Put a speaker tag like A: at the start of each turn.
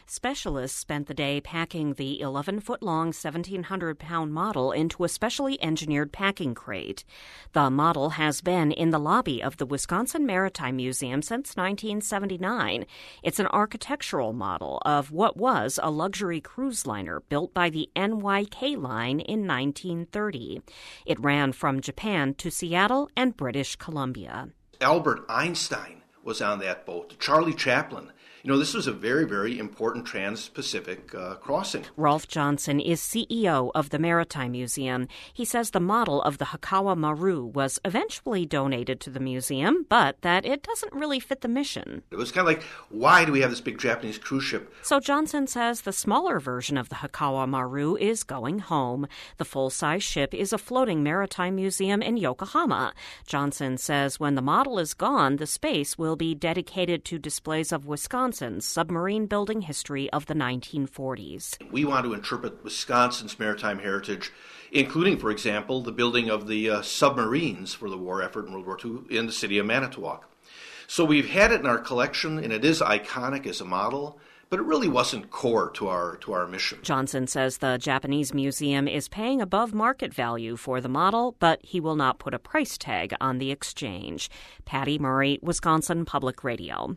A: Specialists spent the day packing the 11-foot-long, 1,700-pound model into a specially engineered packing crate. The model has been in the lobby of the Wisconsin Maritime Museum since 1979. It's an architectural model of what was a luxury cruise liner built by the NYK Line in 1930. It ran from Japan to Seattle and British Columbia.
B: Albert Einstein was on that boat, Charlie Chaplin. This was a very, very important trans-Pacific crossing.
A: Rolf Johnson is CEO of the Maritime Museum. He says the model of the Hakawa Maru was eventually donated to the museum, but that it doesn't really fit the mission.
B: It was kind of like, why do we have this big Japanese cruise ship?
A: So Johnson says the smaller version of the Hakawa Maru is going home. The full-size ship is a floating maritime museum in Yokohama. Johnson says when the model is gone, the space will be dedicated to displays of Wisconsin's submarine building history of the 1940s.
B: We want to interpret Wisconsin's maritime heritage, including, for example, the building of the submarines for the war effort in World War II in the city of Manitowoc. So we've had it in our collection, and it is iconic as a model, but it really wasn't core to our mission.
A: Johnson says the Japanese museum is paying above market value for the model, but he will not put a price tag on the exchange. Patty Murray, Wisconsin Public Radio.